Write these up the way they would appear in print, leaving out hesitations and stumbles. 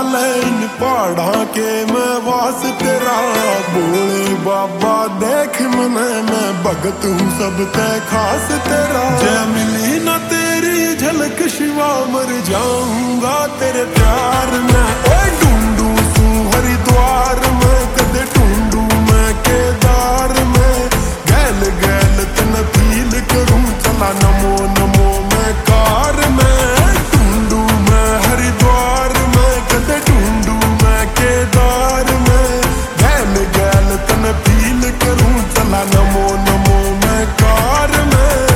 ले इन पहाड़ा के मैं वास तेरा। बोले बाबा देख मने मैं भगत हूँ सब ते खास तेरा। जय मिली ना तेरी झलक शिवा मर जाऊंगा तेरे प्यार में। ओए ढूंढू सू हरिद्वार में कदे ढूंढू मैं केदार में। गैल गैल तन फील करूं चला नमो नमो मैं कार में। ढूंढू मैं हरिद्वार में कदे ढूंढू मैं केदार में। गैल गैल तन फील करूं चला नमो नमो मैं कार में।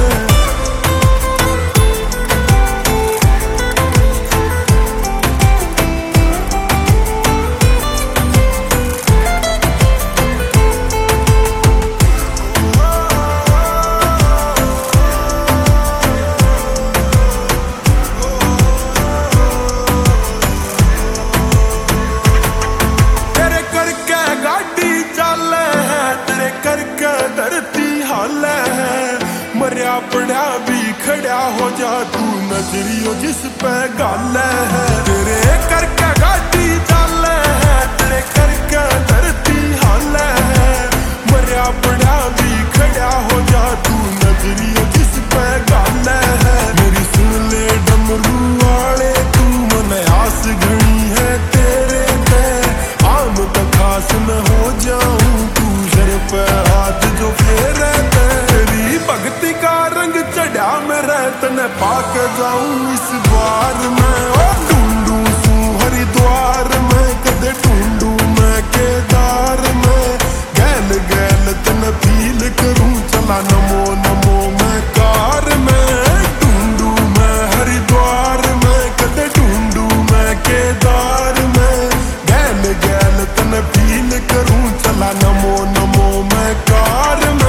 मरिया पड़ा भी खड़ा हो जा तू नजरियो जिस पे गाल है। तेरे करके गाड़ी चल है तेरे करके धरती हाल है। मरिया पड़ा भी खड़ा हो जा तू नजरियो जिस पे गाल है। मेरी सुन ले डमरू वाले तू मन आस घनी है तेरे पे। आम तो खास न हो जाऊं तू सर पे हाथ जो फेरे तेरी भक्ति का रंग चढ़ा मेरा तने पाक जाऊं इस बार मैं। ओ ढूंढू सू हरिद्वार में कदे ढूंढू मैं केदार में। गैल गैल तने फील करूं चला नमो नमो मैं कार में। ढूंढू मैं हरिद्वार में कदे ढूंढू मैं केदार में। गैल गैल तने फील करूं चला नमो नमो मैं कार में।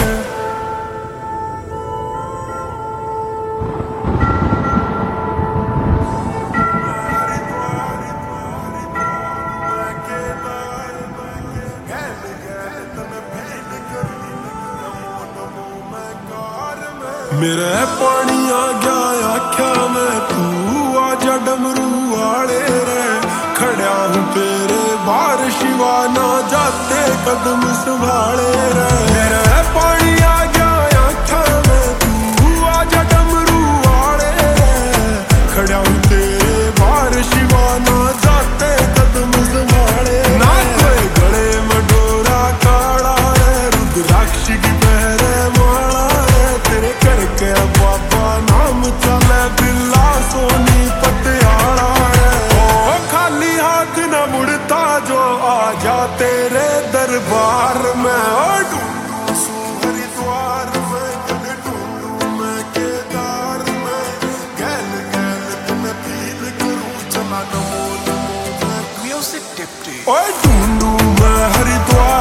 मेरे पानी आ गया आख्या मैं तू आजा डमरू वाले रे। खड़ा हूँ तेरे बार शिवा ना जाते कदम संभाले रे। मेरे पानी आ गया आख्या मैं तू आजा डमरू वाले रे। खड़ा हूँ तेरे बार शिवा ना जाते कदम संभाले। ना कोई गले में डोरा काला है रुद्राक्ष की पहरे माला है। तेरे करके बाबा नाम चले बिल्ला सोनी पटियाला है। ओ खाली हाथ न मुड़ता जो आ जा तेरे दरबार में। ओ ढूंढू सू हरिद्वार में कदे ढूंढू मैं केदार में। गैल गैल तुम्हें फील करूं चला नमो नमो मैं। Music deputy. ओए ढूंढू मैं हरिद्वार